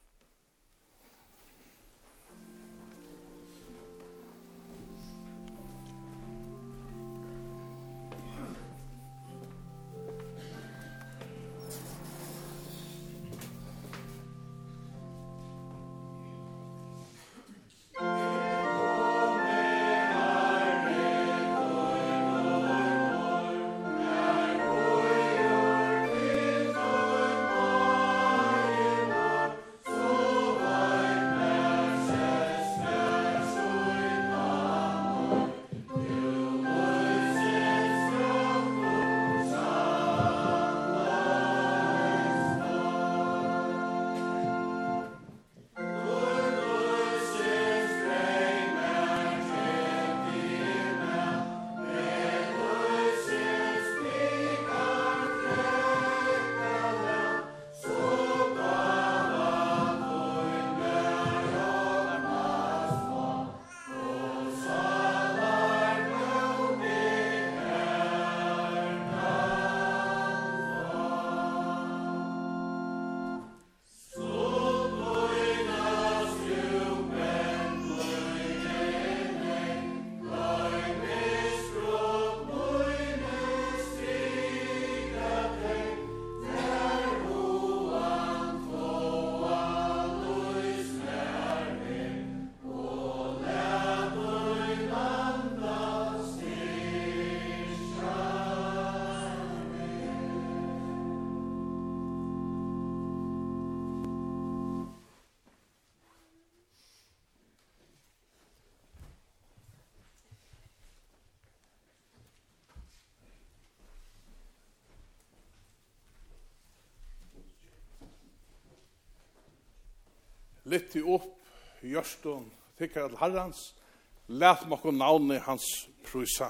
Litt opp gjørstånd, tykker at Herrens, let meg navnet hans prusa.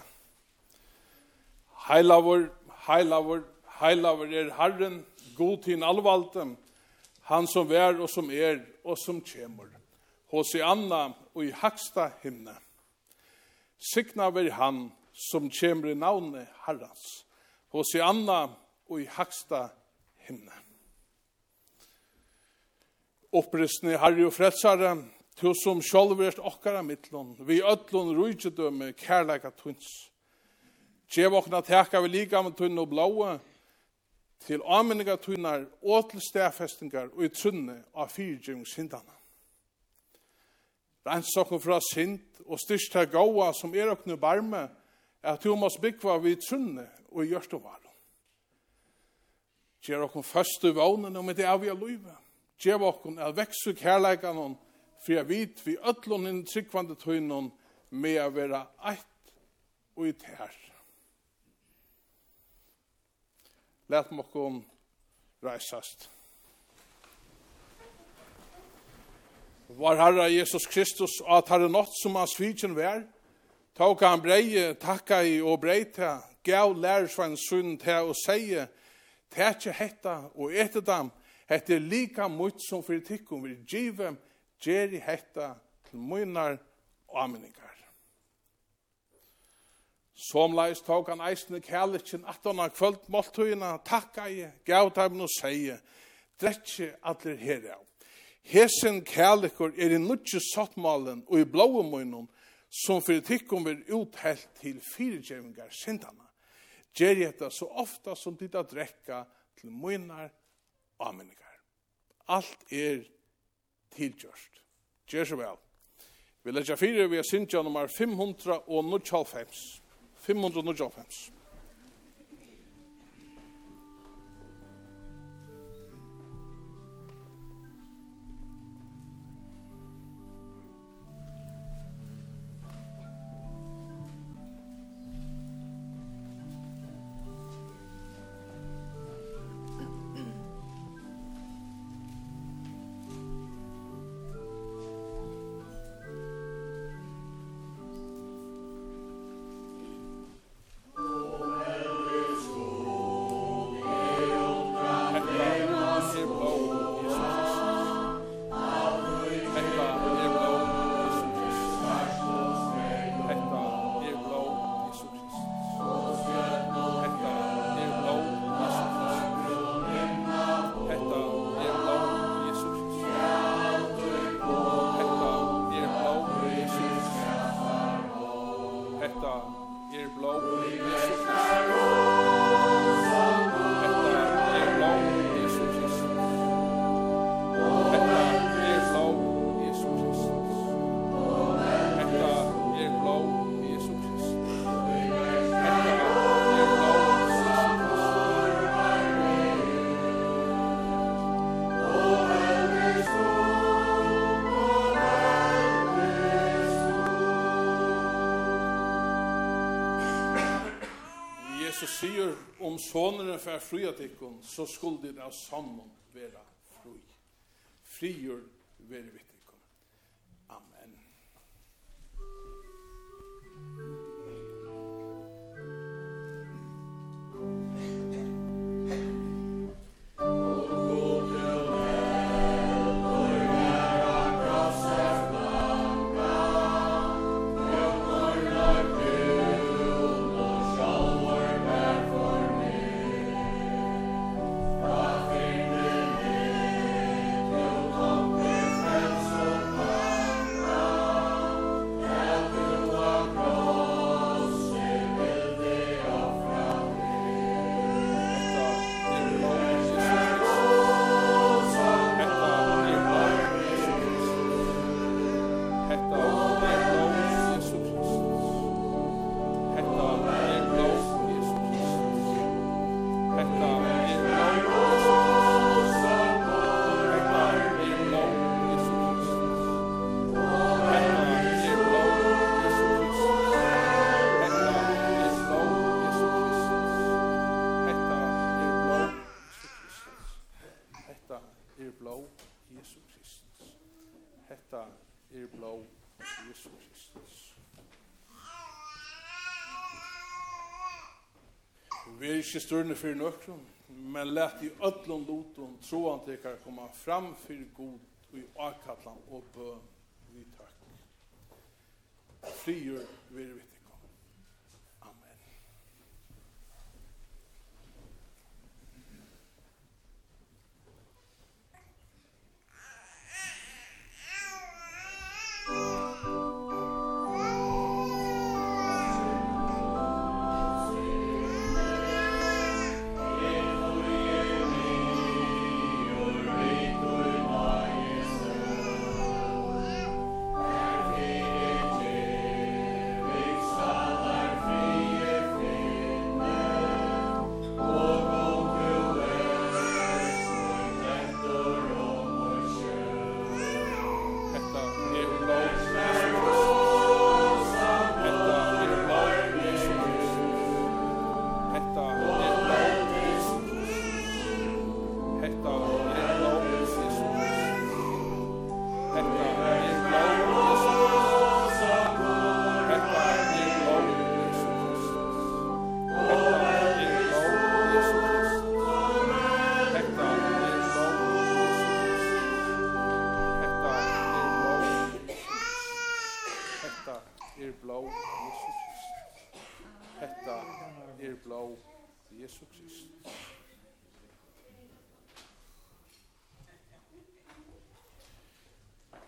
Heilavur, heilavur, heilavur Herren, god til allvalden, han som vær og som og som kjemur. Hosianna og i haksta himne. Signa ver han som kjemur i navnet Herrens. Hosianna og i haksta himne. Oppristne Harry og frelsare, to som sjálverst okkara mittlon, vi öllun rujtjedømme kærleika tunns. Gjev okna teka vi liga med tunn og blaue, til anmenninga tunnar og til stedfestingar og i trunne av fyrtjøvingshindana. Rens okna fra synd og styrst her gaua som okna barme, at du mås byggva vi trunne og i gjørstovaru. Gjev okna først i vånen og med det avvia luive. Gjev okna at veksu kærleikan for jeg vet vi ødlån inn tryggvande tøynon med å være eit og i tær. Læt mokkon reisast. Var Herre Jesus Kristus at herre nått som han svitjen vær, tåk han breie, takka i og breita, gav lærersvann sunn til å seie, tætje hetta og etedam, hette lika mot som for tikkum vil give, gjeri hetta til munar og aminningar. Somleis tók han eisne kærleikin at han kvöld måltøyina, takka i, gav dem og seie, dretje allir herra. Hesen kærleikur i nutje sattmalen og i blåe munnen, som for tikkum vil uthelt til fyrirgjevingar syndana. Gjeri hetta så ofta som dit at drekka til munar og aminningar. Alt tilgjørst. Gjør så vel. Vi legger fire ved Sintja nummer 595. 595. Sier om soneren for friatikken, så skulle det av sammen være fri. Frigjør være vittikken. Amen. Vi ikke størne for nøkron, men let i ødlån loton troan til dere komme fram for god og i akkallan og bøn vi takk. Frigjør vi vittikom. Amen.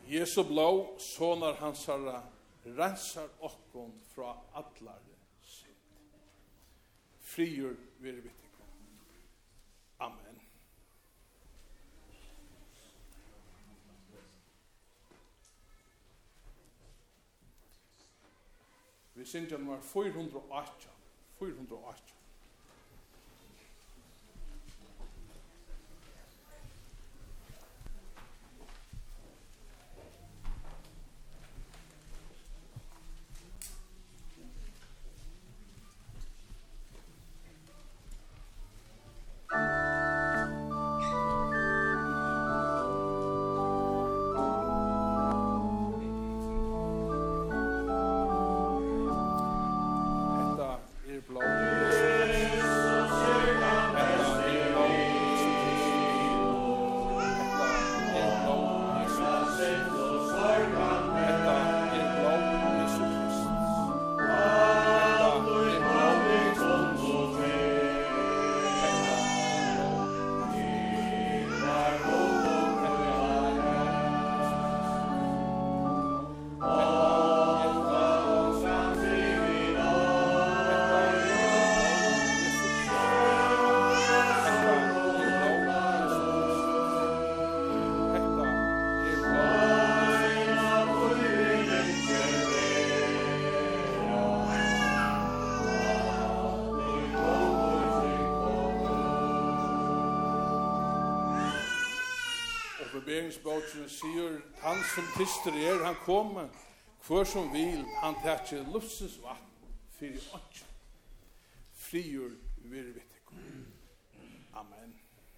Jesu blå, sonar hansara, rensar okkon fra allar synd. Friur vir vittikum. Amen. Vi synger nummer 408. 408. Beringsbåten sier, han som tister han kommer, hver som vil, han tager lufsens vatten, fyrir ånd. Friur vir vittikum. Amen.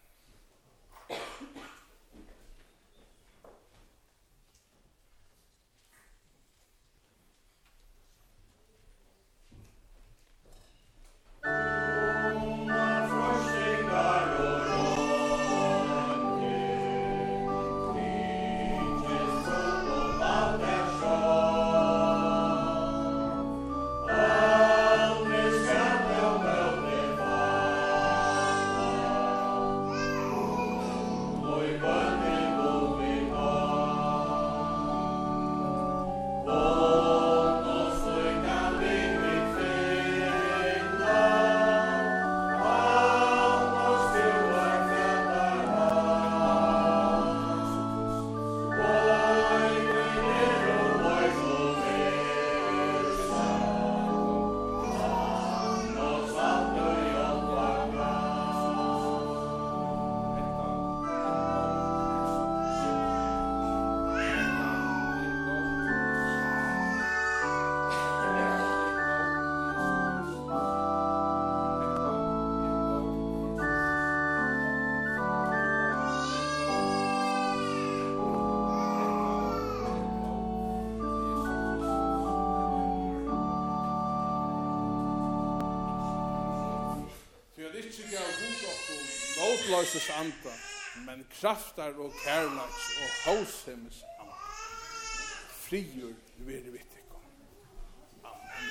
Ikke gav god okkur nåtløses anda, men kraftar og kærlaks og haushemmes anda. Friur vir vittikum. Amen.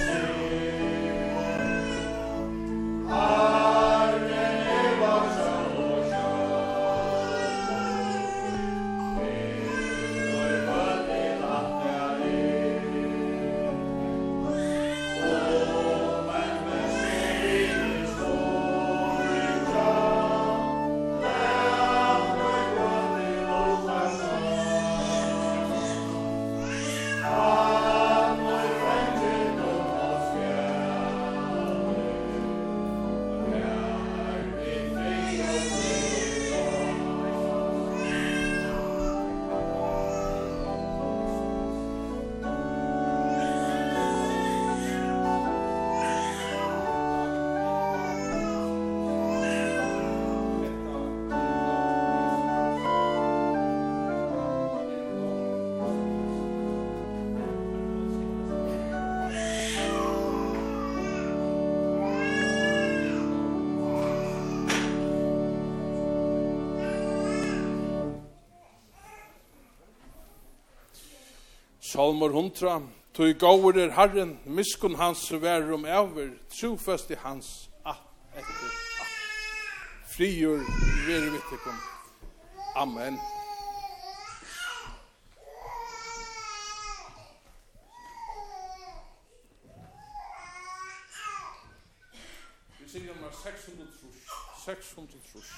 Herren är vår Salmor 100. Tog gåur Herren, miskun hans værum over, trofast i hans etter. Frigjør vere vittekom. Amen. Vi synger nummer 600 trus.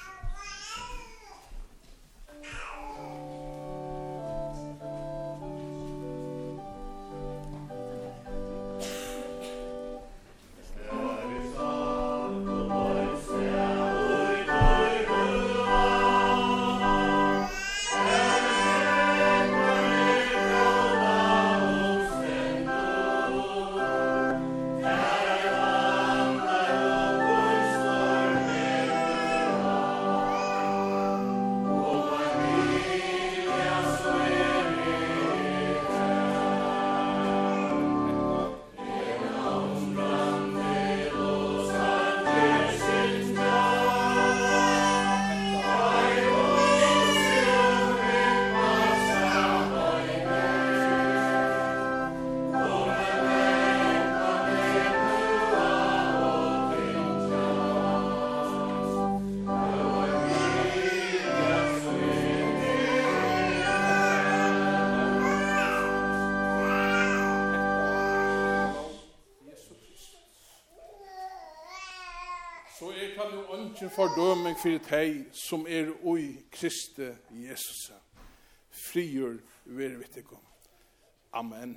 Ikke fordøming for deg som ui Kristi Jesus. Frigjør være vittekom. Amen.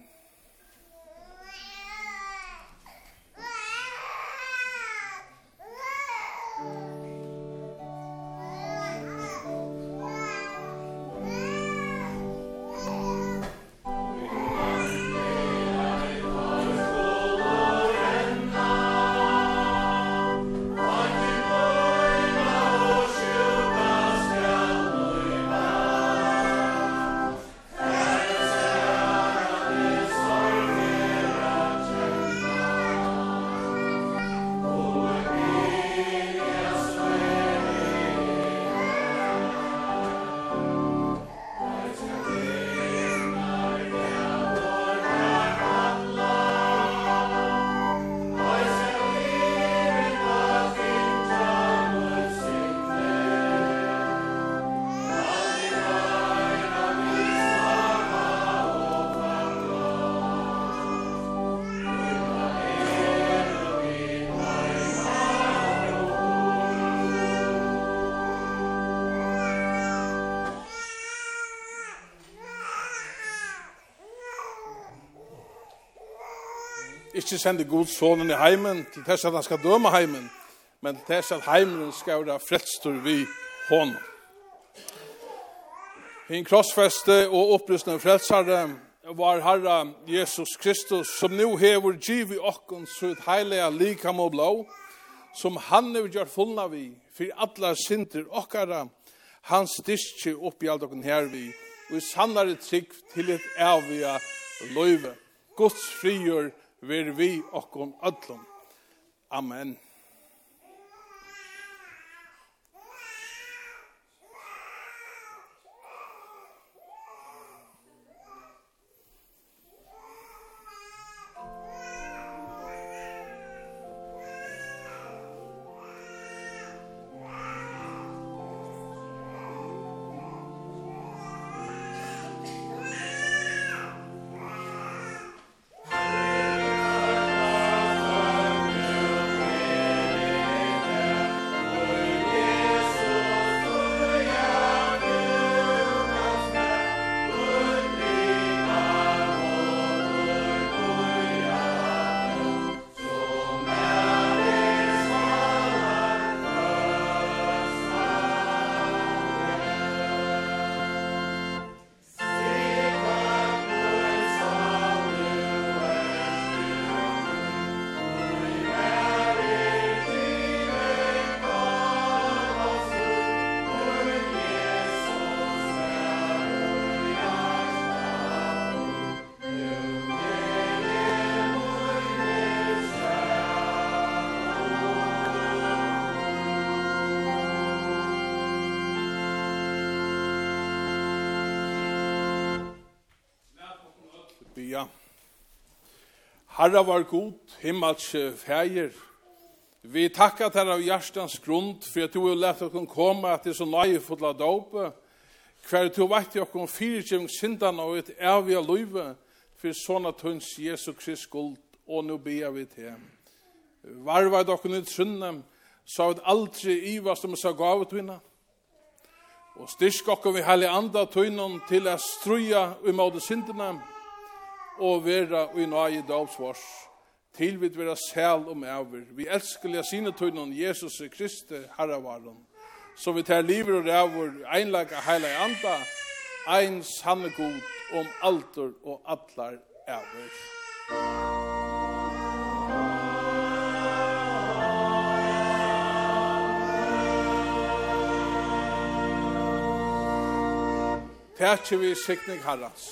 Ikke sende Guds sonen i heimen til tess at han skal døme heimen, men til tess at heimen skal være frelstur vi honom. En krossfeste og opplysning frelsare var Herre Jesus Kristus, som nu hever givet okkon sitt heilige likam og blå, som han hever gjort fullna vi, for alle synder okkara, han styrke opp i alt okkon her vi, og i sannare trygg til et evige løyve. Guds frigjør ver vi okkon öllum. Amen. Amen. bia. Herre var god, himmels fægir. Vi takkar til av hjertens grunn, for at du har lett oss komme til så nøyefulla dåpe, hver du vet jo oss fyrirgjeng syndan og et evige løyve, for sånne tunns Jesu Krist skuld, og nå ber vi til. Varva dere nytt synden, så at aldri ivast om så gavet tvinna. Og styrk okker vi heilig anda tøynen til å struja i måte syndene, og vera i nøye dåpsvars, til vi vera sæl og over. Vi elsker sine tøynen Jesus Kristi Herrevaren, så vi tar livet og rævur, einlaga heilig anda, ein sanne god om alter og atlar over. Tætje vi sikning Herrens.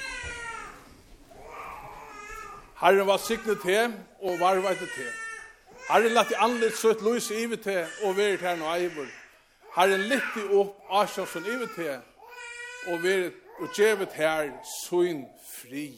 Herren var siknet til, og varvet til. Herren lette anlitt så et lys i til, og vært her nå eivor. Herren litte opp Asjonsson i til, og vært og gjevet her søyn fri.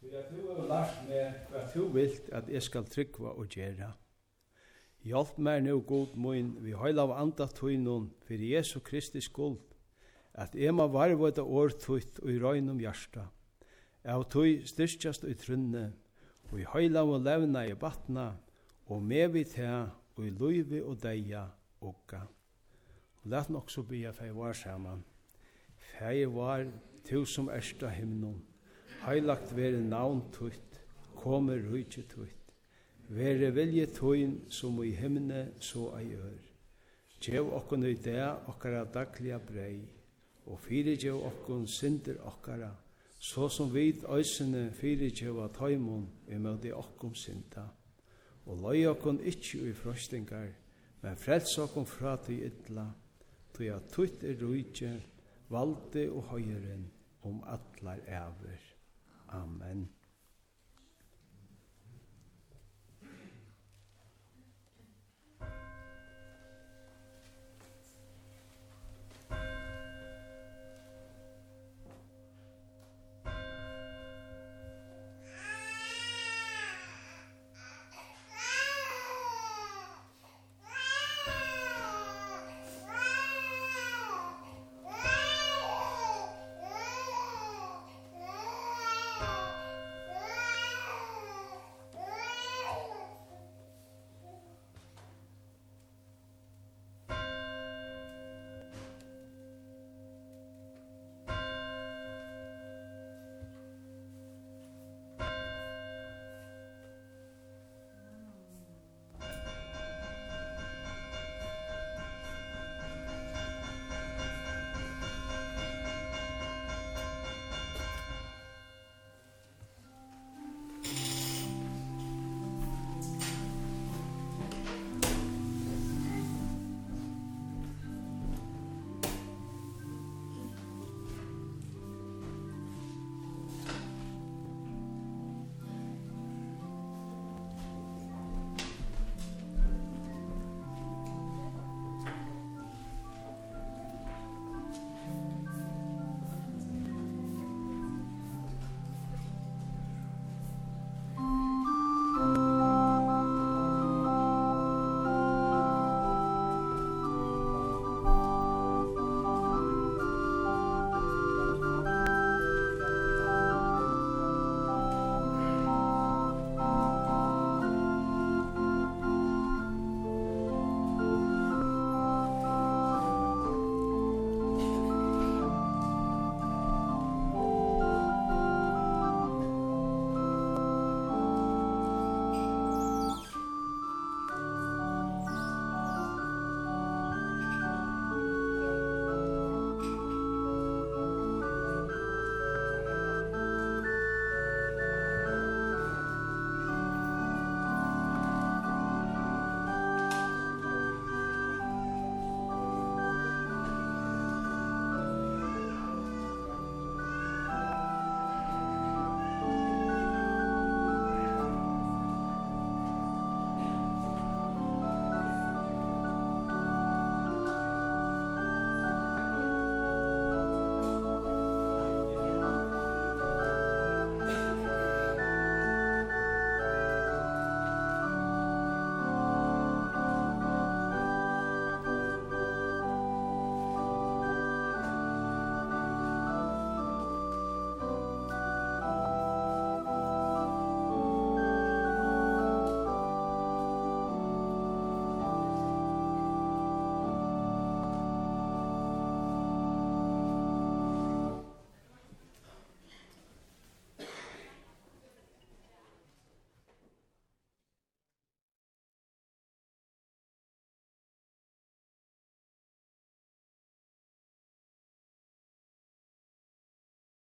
For at du har lært meg hva du vilt at jeg skal tryggva og gjøre. Hjelp meg nå, god min, vi høyla av anda tøynon for Jesu Kristi skuld, at jeg må varve et år tøyt og i røynum hjärsta, av tøy styrkjast og i trunne, og i høyla av levna i batna, og med vi til og i løyve og deia okka. Og let nok så bya fei var saman. Fei var tu som ersta himnon, heilagt vere navn tøyt, kommer rujtje tøyt. Vere vilje tøyn som i himne så ei ør. Gjev okkon i det okkara daglige brei, og fire gjev okkon synder okkara, så som vid øysene fire gjev av tøymon i møte okkon synda. Og løy okkon ikkje i frostingar, men frels okkon fra til ytla, til at tøyt rujtje, valde og høyren om atlar æver. Amen.